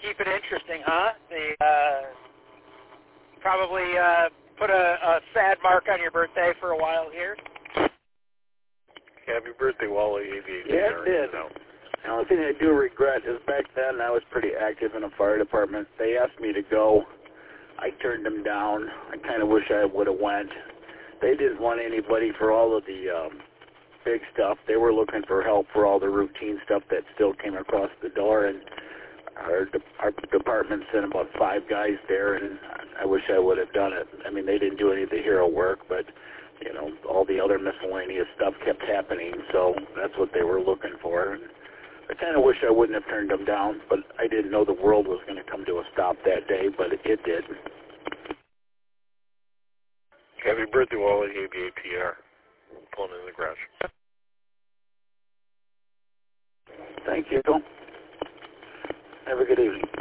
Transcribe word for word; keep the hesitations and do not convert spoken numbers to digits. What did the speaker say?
keep it interesting, huh? The uh, probably uh, put a, a sad mark on your birthday for a while here. Happy birthday, Wally Aviation. Yeah, it did. No. The only thing I do regret is back then I was pretty active in the fire department. They asked me to go. I turned them down. I kind of wish I would have went. They didn't want anybody for all of the um, big stuff. They were looking for help for all the routine stuff that still came across the door, and our, de- our department sent about five guys there, and I wish I would have done it. I mean, they didn't do any of the hero work, but, you know, all the other miscellaneous stuff kept happening, so that's what they were looking for. And I kind of wish I wouldn't have turned them down, but I didn't know the world was going to come to a stop that day, but it, it did. Happy birthday, Wally, A B A P R. Pulling in the garage. Thank you. Have a good evening.